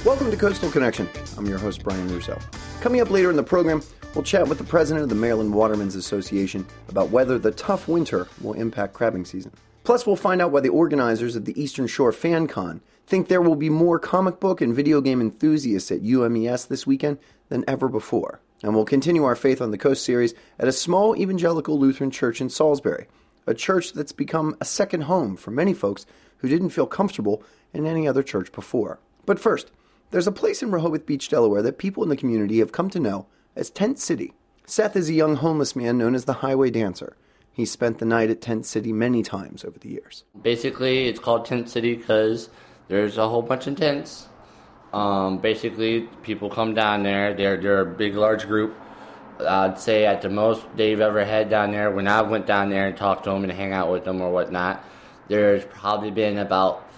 Welcome to Coastal Connection. I'm your host, Brian Russo. Coming up later in the program, we'll chat with the president of the Maryland Watermen's Association about whether the tough winter will impact crabbing season. Plus, we'll find out why the organizers of the Eastern Shore Fan Con think there will be more comic book and video game enthusiasts at UMES this weekend than ever before. And we'll continue our Faith on the Coast series at a small evangelical Lutheran church in Salisbury, a church that's become a second home for many folks who didn't feel comfortable in any other church before. But first, there's a place in Rehoboth Beach, Delaware that people in the community have come to know as Tent City. Seth is a young homeless man known as the Highway Dancer. He's spent the night at Tent City many times over the years. Basically, it's called Tent City because there's a whole bunch of tents. Basically, people come down there. They're a big, large group. I'd say at the most they've ever had down there, when I went down there and talked to them and hang out with them or whatnot, there's probably been about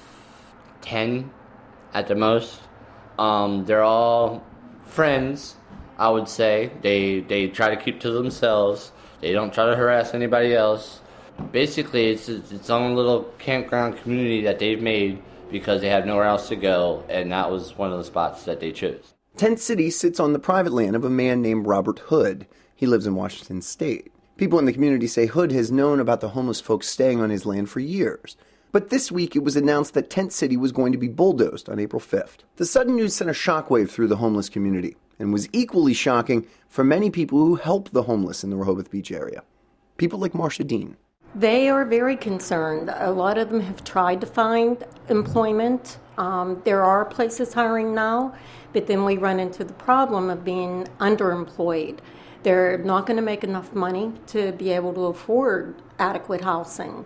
10 at the most. They're all friends, I would say. They try to keep to themselves. They don't try to harass anybody else. Basically, it's its own little campground community that they've made because they have nowhere else to go, and that was one of the spots that they chose. Tent City sits on the private land of a man named Robert Hood. He lives in Washington State. People in the community say Hood has known about the homeless folks staying on his land for years. But this week it was announced that Tent City was going to be bulldozed on April 5th. The sudden news sent a shockwave through the homeless community and was equally shocking for many people who help the homeless in the Rehoboth Beach area. People like Marcia Dean. They are very concerned. A lot of them have tried to find employment. There are places hiring now, but then we run into the problem of being underemployed. They're not going to make enough money to be able to afford adequate housing.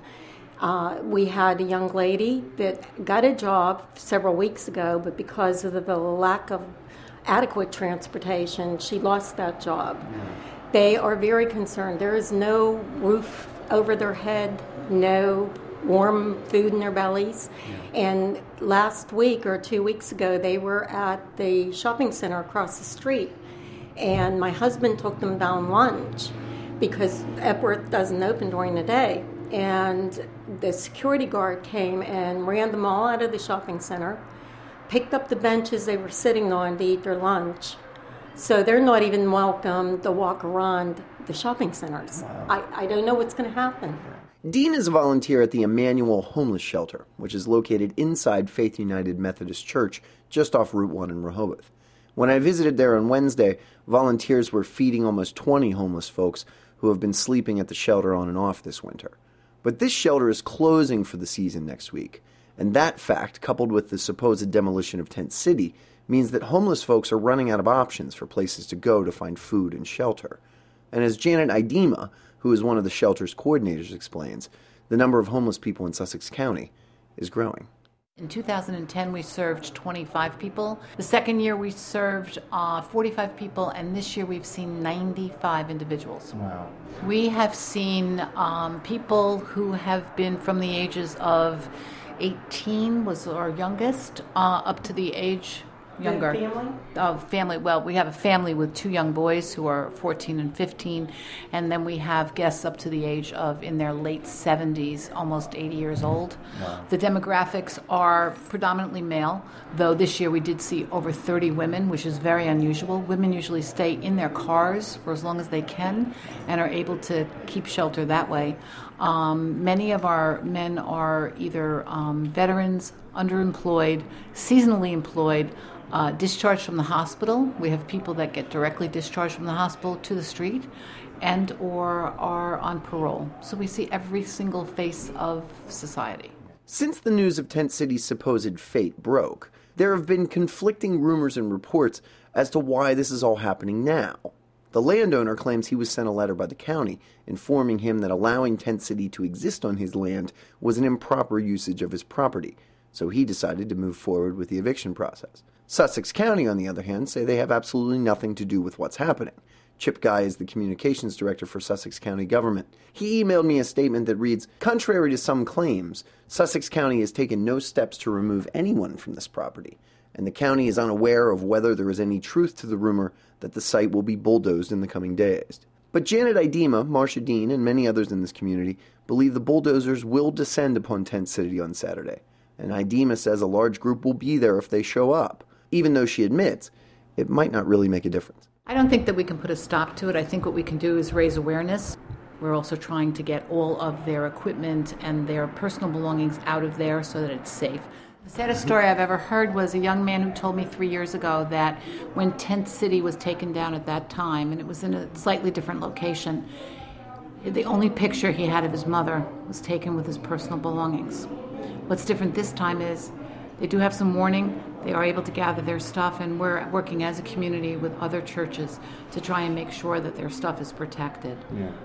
We had a young lady that got a job several weeks ago, but because of the lack of adequate transportation, she lost that job. They are very concerned. There is no roof over their head, no warm food in their bellies. And last week or 2 weeks ago, they were at the shopping center across the street, and my husband took them down lunch because Epworth doesn't open during the day. And the security guard came and ran them all out of the shopping center, picked up the benches they were sitting on to eat their lunch. So they're not even welcome to walk around the shopping centers. Wow. I don't know what's going to happen. Dean is a volunteer at the Emmanuel Homeless Shelter, which is located inside Faith United Methodist Church, just off Route 1 in Rehoboth. When I visited there on Wednesday, volunteers were feeding almost 20 homeless folks who have been sleeping at the shelter on and off this winter. But this shelter is closing for the season next week, and that fact, coupled with the supposed demolition of Tent City, means that homeless folks are running out of options for places to go to find food and shelter. And as Janet Idema, who is one of the shelter's coordinators, explains, the number of homeless people in Sussex County is growing. In 2010, we served 25 people. The second year, we served 45 people, and this year we've seen 95 individuals. Wow. We have seen people who have been from the ages of 18 was our youngest, up to the age younger. Family? Well, we have a family with 2 young boys who are 14 and 15, and then we have guests up to the age of in their late 70s, almost 80 years old. Wow. The demographics are predominantly male, though this year we did see over 30 women, which is very unusual. Women usually stay in their cars for as long as they can and are able to keep shelter that way. Many of our men are either veterans, underemployed, seasonally employed, discharged from the hospital. We have people that get directly discharged from the hospital to the street and or are on parole. So we see every single face of society. Since the news of Tent City's supposed fate broke, there have been conflicting rumors and reports as to why this is all happening now. The landowner claims he was sent a letter by the county informing him that allowing Tent City to exist on his land was an improper usage of his property, so he decided to move forward with the eviction process. Sussex County, on the other hand, say they have absolutely nothing to do with what's happening. Chip Guy is the communications director for Sussex County government. He emailed me a statement that reads, "Contrary to some claims, Sussex County has taken no steps to remove anyone from this property, and the county is unaware of whether there is any truth to the rumor that the site will be bulldozed in the coming days." But Janet Idema, Marcia Dean, and many others in this community believe the bulldozers will descend upon Tent City on Saturday, and Idema says a large group will be there if they show up. even though she admits it might not really make a difference. I don't think that we can put a stop to it. I think what we can do is raise awareness. We're also trying to get all of their equipment and their personal belongings out of there so that it's safe. The saddest story I've ever heard was a young man who told me 3 years ago that when Tent City was taken down at that time, and it was in a slightly different location, the only picture he had of his mother was taken with his personal belongings. What's different this time is they do have some warning. They are able to gather their stuff, and we're working as a community with other churches to try and make sure that their stuff is protected.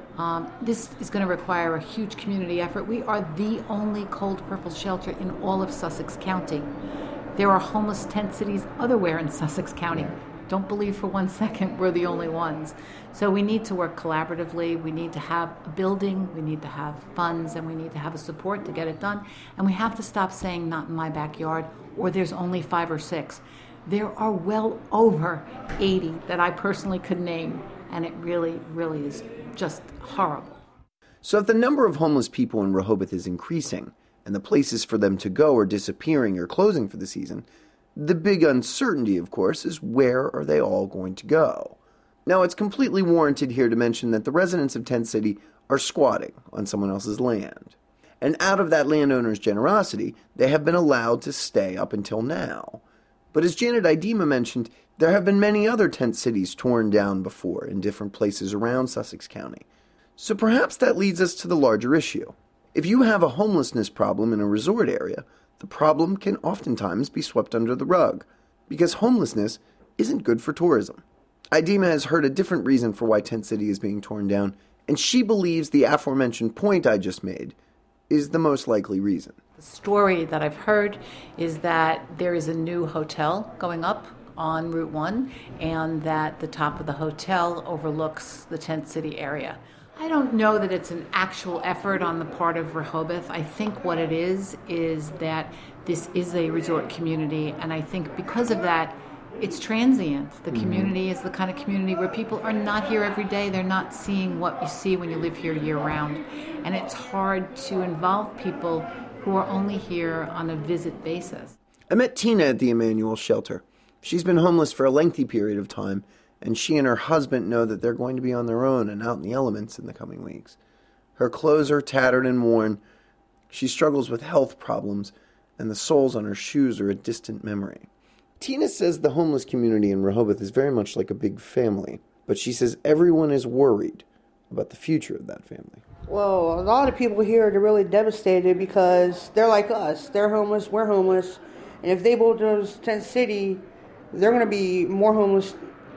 This is going to require a huge community effort. We are the only Cold Purple shelter in all of Sussex County. There are homeless tent cities otherwhere in Sussex County. Don't believe for 1 second we're the only ones. So we need to work collaboratively. We need to have a building, we need to have funds, and we need to have a support to get it done. And we have to stop saying not in my backyard, or there's only 5 or 6. There are well over 80 that I personally could name, and it really, really is just horrible. So if the number of homeless people in Rehoboth is increasing, and the places for them to go are disappearing or closing for the season, the big uncertainty, of course, is where are they all going to go? Now, it's completely warranted here to mention that the residents of Tent City are squatting on someone else's land. And out of that landowner's generosity, they have been allowed to stay up until now. But as Janet Idema mentioned, there have been many other tent cities torn down before in different places around Sussex County. So perhaps that leads us to the larger issue. If you have a homelessness problem in a resort area, the problem can oftentimes be swept under the rug, because homelessness isn't good for tourism. Idema has heard a different reason for why Tent City is being torn down, and she believes the aforementioned point I just made is the most likely reason. The story that I've heard is that there is a new hotel going up on Route 1, and that the top of the hotel overlooks the Tent City area. I don't know that it's an actual effort on the part of Rehoboth. I think what it is that this is a resort community, and I think because of that, it's transient. The community is the kind of community where people are not here every day. They're not seeing what you see when you live here year-round. And it's hard to involve people who are only here on a visit basis. I met Tina at the Emmanuel shelter. She's been homeless for a lengthy period of time, and she and her husband know that they're going to be on their own and out in the elements in the coming weeks. Her clothes are tattered and worn. She struggles with health problems, and the soles on her shoes are a distant memory. Tina says the homeless community in Rehoboth is very much like a big family, but she says everyone is worried about the future of that family. Well, a lot of people here are really devastated because they're like us. They're homeless, we're homeless, and if they go to Tent City, they're going to be more homeless,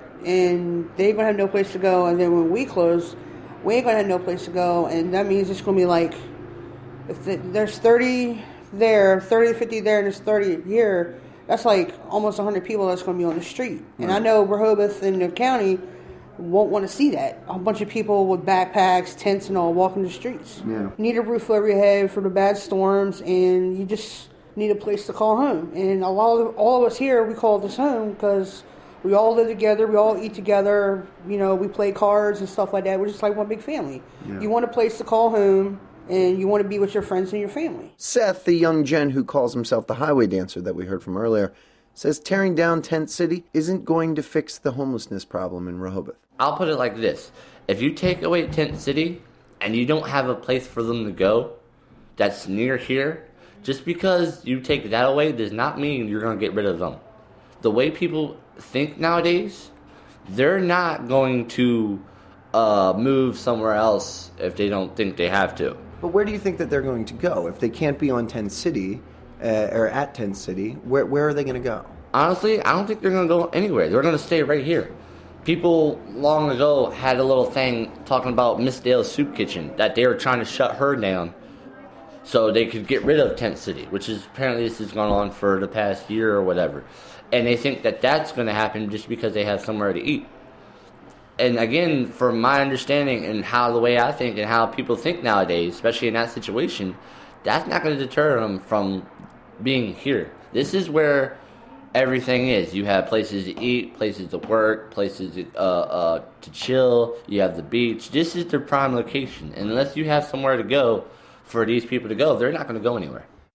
and they're going to have no place to go, and then when we close, we ain't going to have no place to go, and that means it's going to be like, if there's 30 there, 30 to 50 there, and there's 30 here, that's like almost 100 people that's going to be on the street. And I know Rehoboth and the county won't want to see that. A bunch of people with backpacks, tents, and all walking the streets. Yeah. You need a roof over your head for the bad storms, and you just need a place to call home. And all of us here, we call this home because we all live together, we all eat together, we play cards and stuff like that. We're just like one big family. Yeah. You want a place to call home, and you want to be with your friends and your family. Seth, the young gen who calls himself the highway dancer that we heard from earlier, says tearing down Tent City isn't going to fix the homelessness problem in Rehoboth. I'll put it like this. If you take away Tent City and you don't have a place for them to go that's near here, just because you take that away does not mean you're going to get rid of them. The way people think nowadays, they're not going to move somewhere else if they don't think they have to. But where do you think that they're going to go? If they can't be on Tent City, or at Tent City, where are they going to go? Honestly, I don't think they're going to go anywhere. They're going to stay right here. People long ago had a little thing talking about Miss Dale's Soup Kitchen, that they were trying to shut her down so they could get rid of Tent City, which is apparently this has gone on for the past year or whatever. And they think that that's going to happen just because they have somewhere to eat. And again, from my understanding and how the way I think and how people think nowadays, especially in that situation, that's not going to deter them from being here. This is where everything is. You have places to eat, places to work, places to chill. You have the beach. This is their prime location. And unless you have somewhere to go for these people to go, they're not going to go anywhere.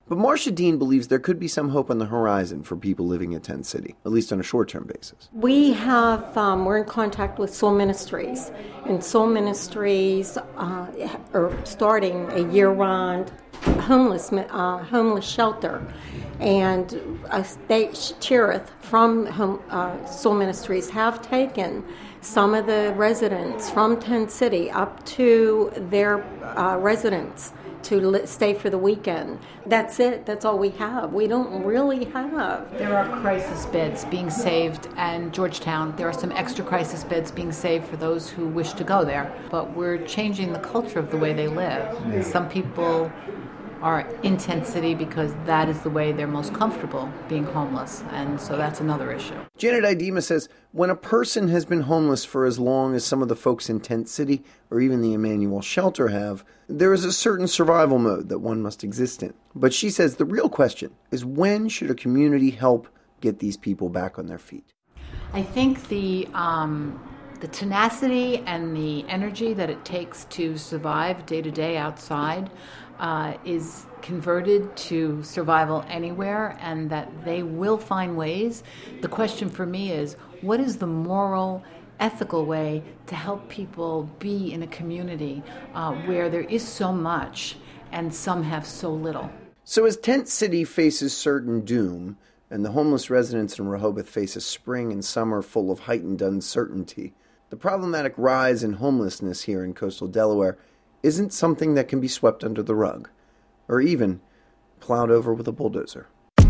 But Marcia Dean believes there could be some hope on the horizon for people living in Tent City, at least on a short-term basis. We have, we're in contact with Soul Ministries, and Soul Ministries are starting a year-round homeless shelter, and Cherith from Soul Ministries have taken some of the residents from Tent City up to their residence to stay for the weekend. That's it. That's all we have. We don't really have. There are crisis beds being saved, and Georgetown, there are some extra crisis beds being saved for those who wish to go there. But we're changing the culture of the way they live. Yeah. Some people are in Tent City because that is the way they're most comfortable being homeless, and so that's another issue. Janet Idema says when a person has been homeless for as long as some of the folks in Tent City or even the Emmanuel Shelter have, there is a certain survival mode that one must exist in. But she says the real question is, when should a community help get these people back on their feet? I think the tenacity and the energy that it takes to survive day to day outside is converted to survival anywhere, and that they will find ways. The question for me is, what is the moral, ethical way to help people be in a community where there is so much and some have so little? So as Tent City faces certain doom, and the homeless residents in Rehoboth face a spring and summer full of heightened uncertainty, the problematic rise in homelessness here in coastal Delaware isn't something that can be swept under the rug, or even plowed over with a bulldozer.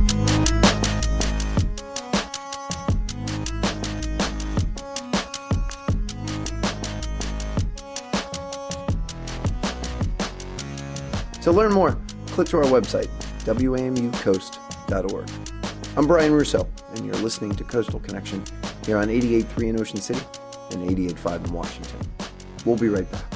To learn more, click to our website, wamucoast.org. I'm Brian Russo, and you're listening to Coastal Connection here on 88.3 in Ocean City and 88.5 in Washington. We'll be right back.